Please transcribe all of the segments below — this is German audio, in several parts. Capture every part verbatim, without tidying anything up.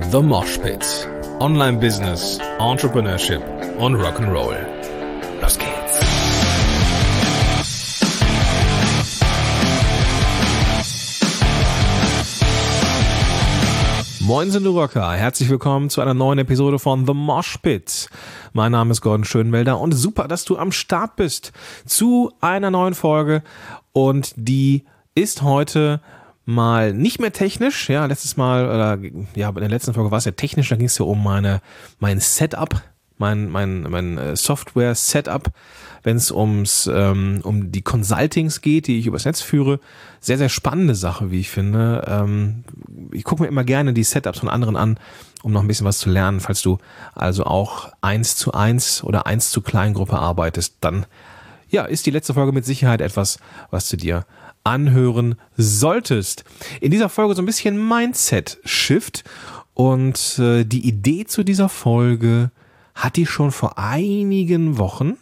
The Mosh Pit. Online Business, Entrepreneurship und Rock'n'Roll. Los geht's. Moin sind du Rocker, herzlich willkommen zu einer neuen Episode von The Mosh Pit. Mein Name ist Gordon Schönwelder und super, dass du am Start bist zu einer neuen Folge und die ist heute mal nicht mehr technisch, ja, letztes Mal, oder, ja, in der letzten Folge war es ja technisch, da ging es ja um meine, mein Setup, mein, mein, mein Software-Setup, wenn es ums, ähm, um die Consultings geht, die ich übers Netz führe. Sehr, sehr spannende Sache, wie ich finde. Ähm, ich gucke mir immer gerne die Setups von anderen an, um noch ein bisschen was zu lernen. Falls du also auch eins zu eins oder eins zu Kleingruppe arbeitest, dann, ja, ist die letzte Folge mit Sicherheit etwas, was du dir anhören solltest. In dieser Folge so ein bisschen Mindset-Shift und äh, die Idee zu dieser Folge hatte ich schon vor einigen Wochen,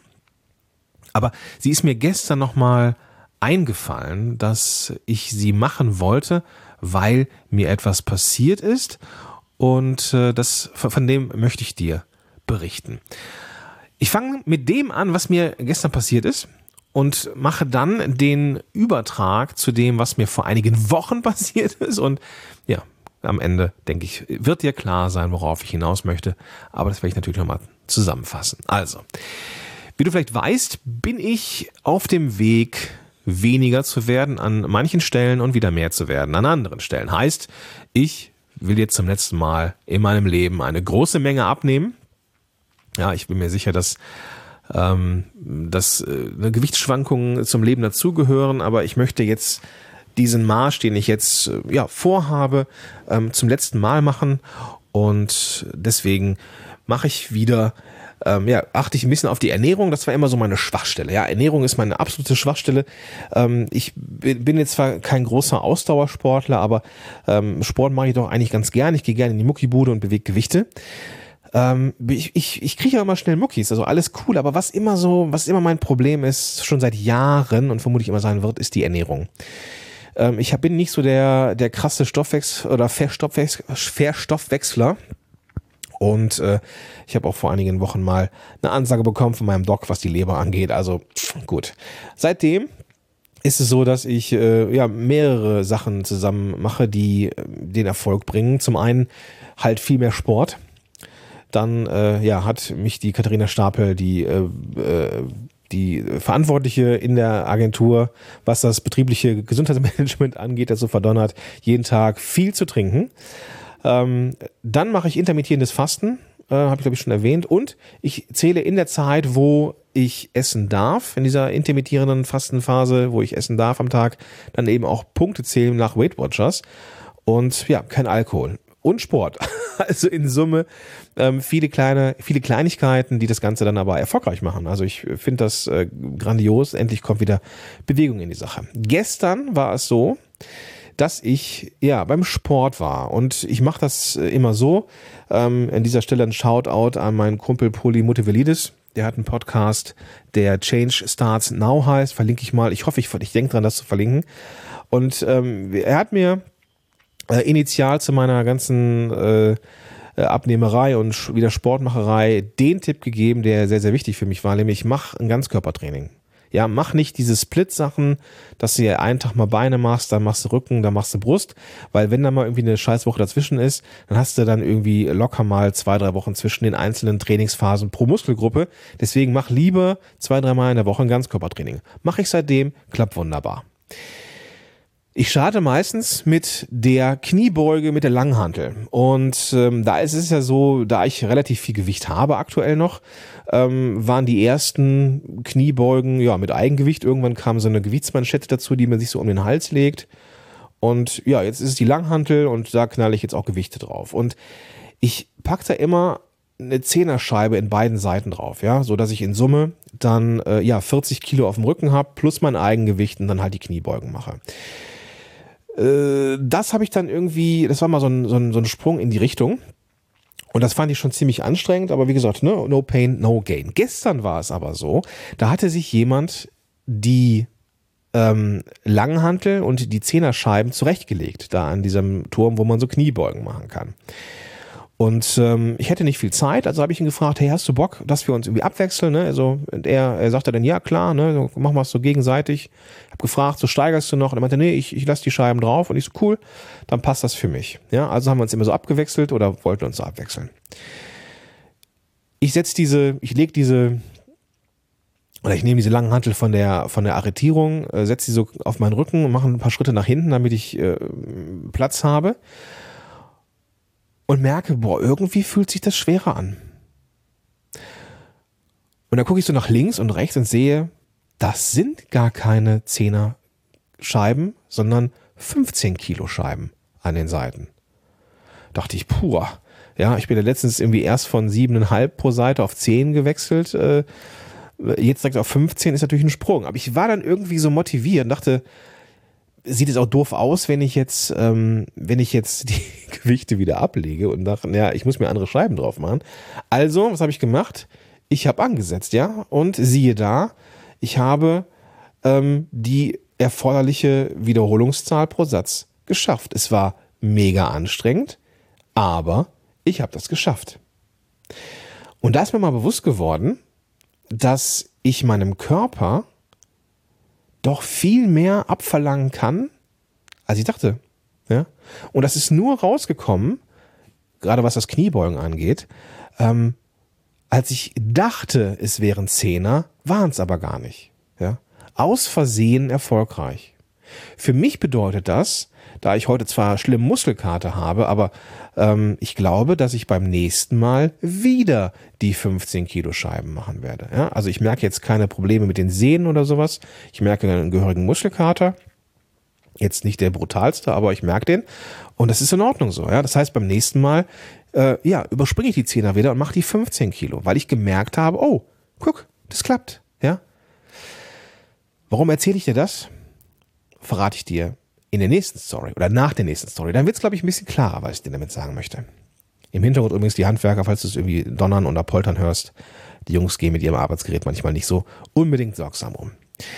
aber sie ist mir gestern nochmal eingefallen, dass ich sie machen wollte, weil mir etwas passiert ist und äh, das, von dem möchte ich dir berichten. Ich fange mit dem an, was mir gestern passiert ist, und mache dann den Übertrag zu dem, was mir vor einigen Wochen passiert ist. Und ja, am Ende, denke ich, wird dir klar sein, worauf ich hinaus möchte. Aber das werde ich natürlich nochmal zusammenfassen. Also, wie du vielleicht weißt, bin ich auf dem Weg, weniger zu werden an manchen Stellen und wieder mehr zu werden an anderen Stellen. Heißt, ich will jetzt zum letzten Mal in meinem Leben eine große Menge abnehmen. Ja, ich bin mir sicher, dass Ähm, dass äh, Gewichtsschwankungen zum Leben dazugehören, aber ich möchte jetzt diesen Marsch, den ich jetzt äh, ja vorhabe, ähm, zum letzten Mal machen und deswegen mache ich wieder, ähm, ja, achte ich ein bisschen auf die Ernährung. Das war immer so meine Schwachstelle. Ja, Ernährung ist meine absolute Schwachstelle. Ähm, ich bin jetzt zwar kein großer Ausdauersportler, aber ähm, Sport mache ich doch eigentlich ganz gern. Ich gehe gerne in die Muckibude und bewege Gewichte. Ähm, ich ich, ich kriege ja immer schnell Muckis, also alles cool, aber was immer so, was immer mein Problem ist, schon seit Jahren und vermutlich immer sein wird, ist die Ernährung. Ähm, ich hab, bin nicht so der der krasse Stoffwechsel oder Verstoffwechsel, Verstoffwechsler und äh, ich habe auch vor einigen Wochen mal eine Ansage bekommen von meinem Doc, was die Leber angeht, also gut. Seitdem ist es so, dass ich äh, ja mehrere Sachen zusammen mache, die äh, den Erfolg bringen. Zum einen halt viel mehr Sport. Dann äh, ja, hat mich die Katharina Stapel, die, äh, die Verantwortliche in der Agentur, was das betriebliche Gesundheitsmanagement angeht, dazu verdonnert, jeden Tag viel zu trinken. Ähm, dann mache ich intermittierendes Fasten, äh, habe ich glaube ich schon erwähnt. Und ich zähle in der Zeit, wo ich essen darf, in dieser intermittierenden Fastenphase, wo ich essen darf am Tag, dann eben auch Punkte zählen nach Weight Watchers. Und ja, kein Alkohol. Und Sport. Also in Summe ähm, viele kleine, viele Kleinigkeiten, die das Ganze dann aber erfolgreich machen. Also ich finde das äh, grandios. Endlich kommt wieder Bewegung in die Sache. Gestern war es so, dass ich ja beim Sport war und ich mache das äh, immer so. Ähm, an dieser Stelle ein Shoutout an meinen Kumpel Poli Mutevelidis. Der hat einen Podcast, der Change Starts Now heißt. Verlinke ich mal. Ich hoffe, ich, ich denke dran, das zu verlinken. Und ähm, er hat mir Äh, initial zu meiner ganzen äh, Abnehmerei und wieder Sportmacherei den Tipp gegeben, der sehr, sehr wichtig für mich war, nämlich mach ein Ganzkörpertraining. Ja, mach nicht diese Split-Sachen, dass du einen Tag mal Beine machst, dann machst du Rücken, dann machst du Brust, weil wenn da mal irgendwie eine Scheißwoche dazwischen ist, dann hast du dann irgendwie locker mal zwei, drei Wochen zwischen den einzelnen Trainingsphasen pro Muskelgruppe. Deswegen mach lieber zwei, drei Mal in der Woche ein Ganzkörpertraining. Mach ich seitdem, klappt wunderbar. Ich starte meistens mit der Kniebeuge mit der Langhantel und ähm, da ist es ja so, da ich relativ viel Gewicht habe aktuell noch, ähm, waren die ersten Kniebeugen ja mit Eigengewicht. Irgendwann kam so eine Gewichtsmanschette dazu, die man sich so um den Hals legt und ja, jetzt ist es die Langhantel und da knalle ich jetzt auch Gewichte drauf und ich packe da immer eine Zehnerscheibe in beiden Seiten drauf, ja, so dass ich in Summe dann äh, ja vierzig Kilo auf dem Rücken habe plus mein Eigengewicht und dann halt die Kniebeugen mache. Das habe ich dann irgendwie, das war mal so ein, so ein, so ein Sprung in die Richtung und das fand ich schon ziemlich anstrengend, aber wie gesagt, no, no pain, no gain. Gestern war es aber so, da hatte sich jemand die ähm, Langhantel und die Zehnerscheiben zurechtgelegt, da an diesem Turm, wo man so Kniebeugen machen kann. Und ähm, ich hätte nicht viel Zeit, also habe ich ihn gefragt, hey, hast du Bock, dass wir uns irgendwie abwechseln? Ne? Also und er, er sagte dann, ja klar, ne, machen wir es so gegenseitig. Ich habe gefragt, so steigerst du noch? Und er meinte, nee, ich, ich lasse die Scheiben drauf. Und ich so, cool, dann passt das für mich. Ja, also haben wir uns immer so abgewechselt oder wollten uns so abwechseln. Ich setze diese, ich lege diese, oder ich nehme diese langen Hantel von der, von der Arretierung, äh, setze sie so auf meinen Rücken und mache ein paar Schritte nach hinten, damit ich äh, Platz habe. Und merke, boah, irgendwie fühlt sich das schwerer an. Und dann gucke ich so nach links und rechts und sehe, das sind gar keine zehner Scheiben, sondern fünfzehn Kilo Scheiben an den Seiten. Dachte ich, puh, ja, ich bin ja letztens irgendwie erst von sieben Komma fünf pro Seite auf zehn gewechselt. Äh, jetzt direkt auf fünfzehn ist natürlich ein Sprung. Aber ich war dann irgendwie so motiviert und dachte, sieht es auch doof aus, wenn ich jetzt, ähm, wenn ich jetzt die Gewichte wieder ablege und dachte, ja, ich muss mir andere Scheiben drauf machen. Also, was habe ich gemacht? Ich habe angesetzt, ja, und siehe da, ich habe ähm, die erforderliche Wiederholungszahl pro Satz geschafft. Es war mega anstrengend, aber ich habe das geschafft. Und da ist mir mal bewusst geworden, dass ich meinem Körper doch viel mehr abverlangen kann, als ich dachte. Ja? Und das ist nur rausgekommen, gerade was das Kniebeugen angeht, ähm, als ich dachte, es wären Zehner, waren es aber gar nicht. Ja? Aus Versehen erfolgreich. Für mich bedeutet das, da ich heute zwar schlimme Muskelkater habe, aber ähm, ich glaube, dass ich beim nächsten Mal wieder die fünfzehn Kilo Scheiben machen werde. Ja? Also ich merke jetzt keine Probleme mit den Sehnen oder sowas. Ich merke einen gehörigen Muskelkater. Jetzt nicht der brutalste, aber ich merke den. Und das ist in Ordnung so. Ja? Das heißt, beim nächsten Mal äh, ja, überspringe ich die Zehner wieder und mache die fünfzehn Kilo, weil ich gemerkt habe, oh, guck, das klappt. Ja? Warum erzähle ich dir das? Verrate ich dir in der nächsten Story oder nach der nächsten Story. Dann wird es, glaube ich, ein bisschen klarer, was ich dir damit sagen möchte. Im Hintergrund übrigens die Handwerker, falls du es irgendwie donnern oder poltern hörst. Die Jungs gehen mit ihrem Arbeitsgerät manchmal nicht so unbedingt sorgsam um.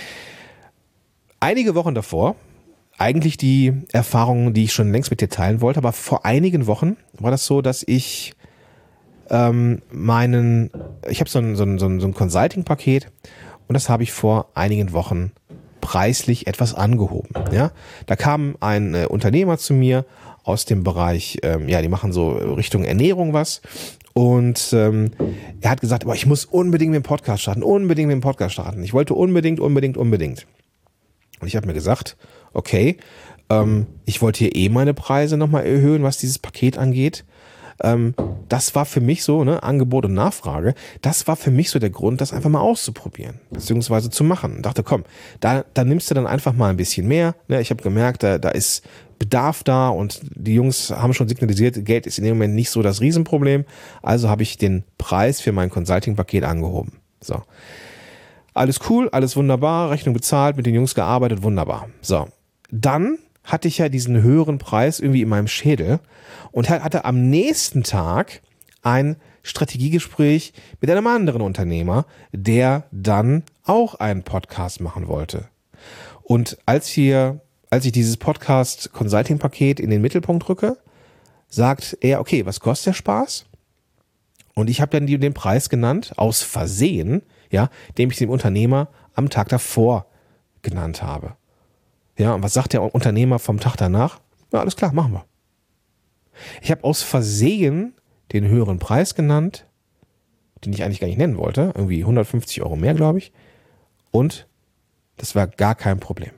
Einige Wochen davor, eigentlich die Erfahrungen, die ich schon längst mit dir teilen wollte, aber vor einigen Wochen war das so, dass ich ähm, meinen, ich habe so ein, so ein, so ein Consulting-Paket und das habe ich vor einigen Wochen preislich etwas angehoben. Ja, da kam ein äh, Unternehmer zu mir aus dem Bereich, ähm, ja, die machen so Richtung Ernährung was und ähm, er hat gesagt, aber ich muss unbedingt mit dem Podcast starten, unbedingt mit dem Podcast starten. Ich wollte unbedingt, unbedingt, unbedingt. Und ich habe mir gesagt, okay, ähm, ich wollte hier eh meine Preise nochmal erhöhen, was dieses Paket angeht. Ähm, das war für mich so, ne, Angebot und Nachfrage, das war für mich so der Grund, das einfach mal auszuprobieren, beziehungsweise zu machen. Und dachte, komm, da, da nimmst du dann einfach mal ein bisschen mehr. Ne? Ich habe gemerkt, da, da ist Bedarf da und die Jungs haben schon signalisiert, Geld ist in dem Moment nicht so das Riesenproblem. Also habe ich den Preis für mein Consulting-Paket angehoben. So. Alles cool, alles wunderbar, Rechnung bezahlt, mit den Jungs gearbeitet, wunderbar. So. Dann hatte ich ja diesen höheren Preis irgendwie in meinem Schädel und hatte am nächsten Tag ein Strategiegespräch mit einem anderen Unternehmer, der dann auch einen Podcast machen wollte. Und als wir, als ich dieses Podcast-Consulting-Paket in den Mittelpunkt rücke, sagt er, okay, was kostet der Spaß? Und ich habe dann den Preis genannt, aus Versehen, ja, den ich dem Unternehmer am Tag davor genannt habe. Ja, und was sagt der Unternehmer vom Tag danach? Ja, alles klar, machen wir. Ich habe aus Versehen den höheren Preis genannt, den ich eigentlich gar nicht nennen wollte. Irgendwie hundertfünfzig Euro mehr, glaube ich. Und das war gar kein Problem.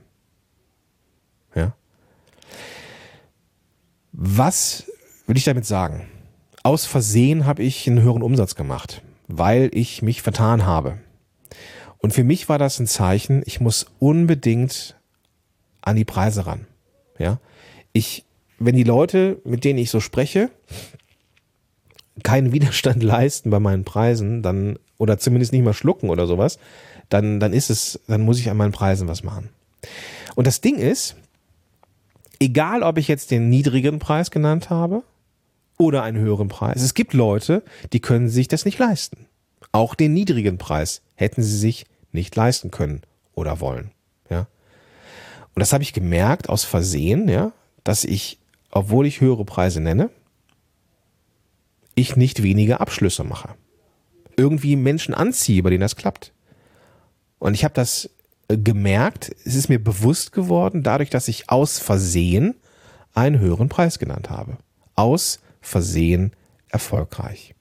Ja. Was will ich damit sagen? Aus Versehen habe ich einen höheren Umsatz gemacht, weil ich mich vertan habe. Und für mich war das ein Zeichen, ich muss unbedingt an die Preise ran. Ja, ich, wenn die Leute, mit denen ich so spreche, keinen Widerstand leisten bei meinen Preisen, dann, oder zumindest nicht mal schlucken oder sowas, dann, dann ist es, dann muss ich an meinen Preisen was machen. Und das Ding ist, egal ob ich jetzt den niedrigen Preis genannt habe oder einen höheren Preis, es gibt Leute, die können sich das nicht leisten. Auch den niedrigen Preis hätten sie sich nicht leisten können oder wollen. Ja. Und das habe ich gemerkt aus Versehen, ja, dass ich, obwohl ich höhere Preise nenne, ich nicht weniger Abschlüsse mache. Irgendwie Menschen anziehe, bei denen das klappt. Und ich habe das gemerkt, es ist mir bewusst geworden, dadurch, dass ich aus Versehen einen höheren Preis genannt habe. Aus Versehen erfolgreich.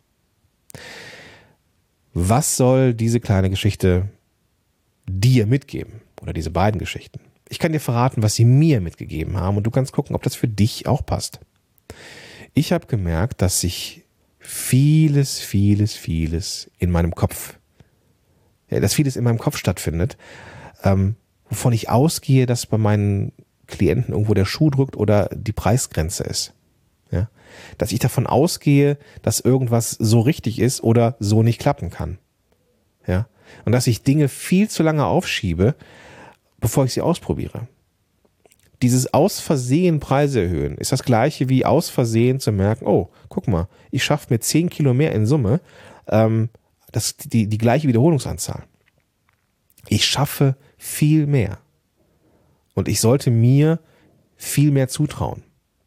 Was soll diese kleine Geschichte dir mitgeben? Oder diese beiden Geschichten? Ich kann dir verraten, was sie mir mitgegeben haben und du kannst gucken, ob das für dich auch passt. Ich habe gemerkt, dass sich vieles, vieles, vieles in meinem Kopf, ja, dass vieles in meinem Kopf stattfindet, ähm, wovon ich ausgehe, dass bei meinen Klienten irgendwo der Schuh drückt oder die Preisgrenze ist. Ja? Dass ich davon ausgehe, dass irgendwas so richtig ist oder so nicht klappen kann. Ja? Und dass ich Dinge viel zu lange aufschiebe, bevor ich sie ausprobiere. Dieses aus Versehen Preise erhöhen ist das gleiche wie aus Versehen zu merken, oh, guck mal, ich schaffe mir zehn Kilo mehr in Summe, ähm, das die, die gleiche Wiederholungsanzahl. Ich schaffe viel mehr. Und ich sollte mir viel mehr zutrauen.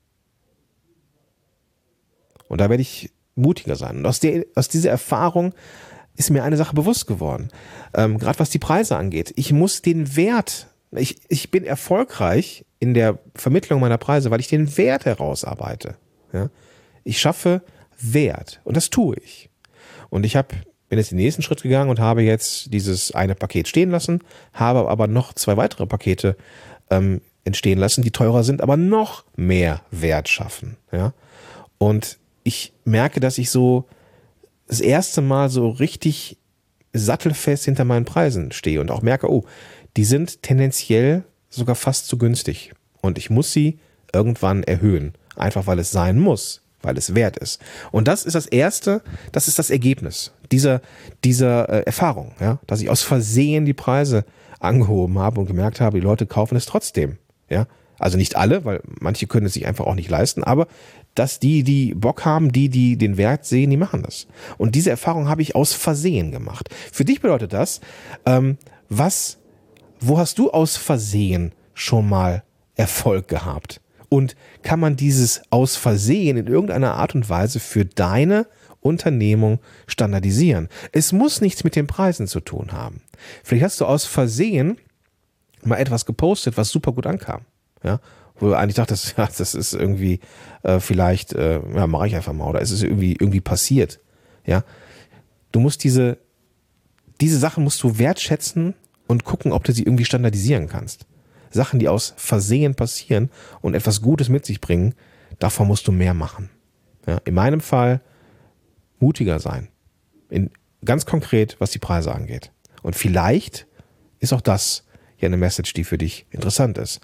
Und da werde ich mutiger sein. Und aus, der, aus dieser Erfahrung ist mir eine Sache bewusst geworden. Ähm, gerade was die Preise angeht. Ich muss den Wert, ich, ich bin erfolgreich in der Vermittlung meiner Preise, weil ich den Wert herausarbeite. Ja? Ich schaffe Wert. Und das tue ich. Und ich habe bin jetzt den nächsten Schritt gegangen und habe jetzt dieses eine Paket stehen lassen, habe aber noch zwei weitere Pakete ähm, entstehen lassen, die teurer sind, aber noch mehr Wert schaffen. Ja? Und ich merke, dass ich so das erste Mal so richtig sattelfest hinter meinen Preisen stehe und auch merke, oh, die sind tendenziell sogar fast zu günstig. Und ich muss sie irgendwann erhöhen. Einfach weil es sein muss, weil es wert ist. Und das ist das Erste, das ist das Ergebnis dieser, dieser äh, Erfahrung, ja? Dass ich aus Versehen die Preise angehoben habe und gemerkt habe, die Leute kaufen es trotzdem. Ja? Also nicht alle, weil manche können es sich einfach auch nicht leisten, aber dass die, die Bock haben, die, die den Wert sehen, die machen das. Und diese Erfahrung habe ich aus Versehen gemacht. Für dich bedeutet das, ähm, was, wo hast du aus Versehen schon mal Erfolg gehabt? Und kann man dieses aus Versehen in irgendeiner Art und Weise für deine Unternehmung standardisieren? Es muss nichts mit den Preisen zu tun haben. Vielleicht hast du aus Versehen mal etwas gepostet, was super gut ankam. Ja? Wo du eigentlich dachtest, ja, das ist irgendwie äh, vielleicht, äh, ja, mache ich einfach mal, oder ist es irgendwie, irgendwie passiert. Ja? Du musst diese, diese Sachen musst du wertschätzen und gucken, ob du sie irgendwie standardisieren kannst. Sachen, die aus Versehen passieren und etwas Gutes mit sich bringen, davon musst du mehr machen. Ja? In meinem Fall mutiger sein. In, ganz konkret, was die Preise angeht. Und vielleicht ist auch das ja eine Message, die für dich interessant ist.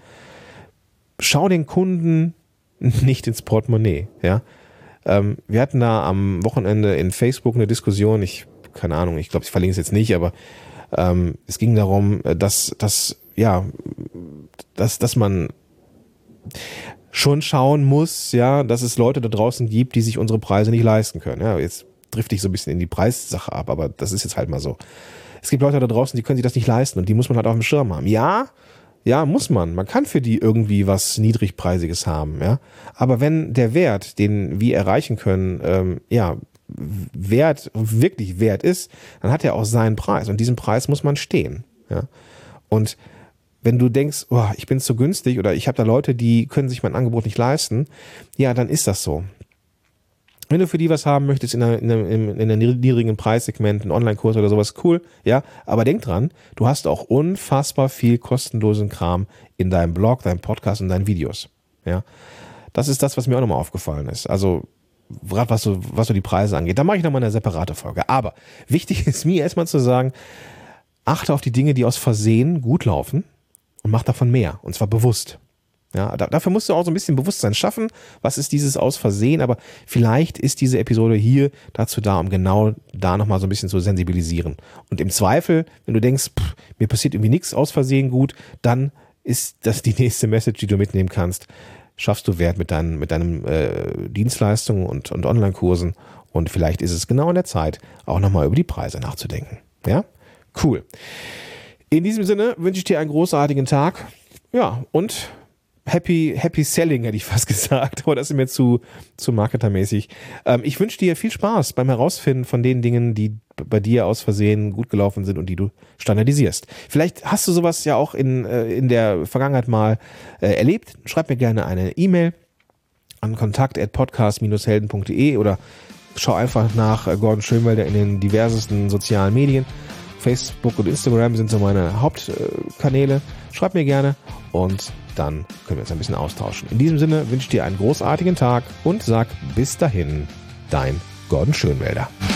Schau den Kunden nicht ins Portemonnaie. Ja? Ähm, wir hatten da am Wochenende in Facebook eine Diskussion, ich, keine Ahnung, ich glaube, ich verlinke es jetzt nicht, aber ähm, es ging darum, dass, dass, ja, dass, dass man schon schauen muss, ja, dass es Leute da draußen gibt, die sich unsere Preise nicht leisten können. Ja, jetzt drifte ich so ein bisschen in die Preissache ab, aber das ist jetzt halt mal so. Es gibt Leute da draußen, die können sich das nicht leisten und die muss man halt auf dem Schirm haben. Ja, ja, muss man. Man kann für die irgendwie was Niedrigpreisiges haben, ja. Aber wenn der Wert, den wir erreichen können, ähm, ja, wert, wirklich wert ist, dann hat er auch seinen Preis und diesen Preis muss man stehen, ja. Und wenn du denkst, oh, ich bin zu günstig oder ich habe da Leute, die können sich mein Angebot nicht leisten, ja, dann ist das so. Wenn du für die was haben möchtest in einer, in einer, in einer niedrigen Preissegment, einen Online-Kurs oder sowas, cool, ja, aber denk dran, du hast auch unfassbar viel kostenlosen Kram in deinem Blog, deinem Podcast und deinen Videos, ja. Das ist das, was mir auch nochmal aufgefallen ist. Also, gerade was so, was so die Preise angeht, da mache ich nochmal eine separate Folge. Aber wichtig ist mir erstmal zu sagen, achte auf die Dinge, die aus Versehen gut laufen und mach davon mehr, und zwar bewusst. Ja, da, dafür musst du auch so ein bisschen Bewusstsein schaffen. Was ist dieses aus Versehen? Aber vielleicht ist diese Episode hier dazu da, um genau da nochmal so ein bisschen zu sensibilisieren. Und im Zweifel, wenn du denkst, pff, mir passiert irgendwie nichts aus Versehen gut, dann ist das die nächste Message, die du mitnehmen kannst. Schaffst du Wert mit deinen, mit deinen äh, Dienstleistungen und, und Online-Kursen. Und vielleicht ist es genau in der Zeit, auch nochmal über die Preise nachzudenken. Ja, cool. In diesem Sinne wünsche ich dir einen großartigen Tag. Ja, und Happy, Happy Selling, hätte ich fast gesagt. Aber das ist mir zu, zu marketermäßig. Ähm, ich wünsche dir viel Spaß beim Herausfinden von den Dingen, die bei dir aus Versehen gut gelaufen sind und die du standardisierst. Vielleicht hast du sowas ja auch in, äh, in der Vergangenheit mal äh, erlebt. Schreib mir gerne eine E-Mail an kontakt at podcast dash helden punkt de oder schau einfach nach äh, Gordon Schönwelder in den diversesten sozialen Medien. Facebook und Instagram sind so meine Hauptkanäle. Schreib mir gerne und dann können wir uns ein bisschen austauschen. In diesem Sinne wünsche ich dir einen großartigen Tag und sag bis dahin, dein Gordon Schönwelder.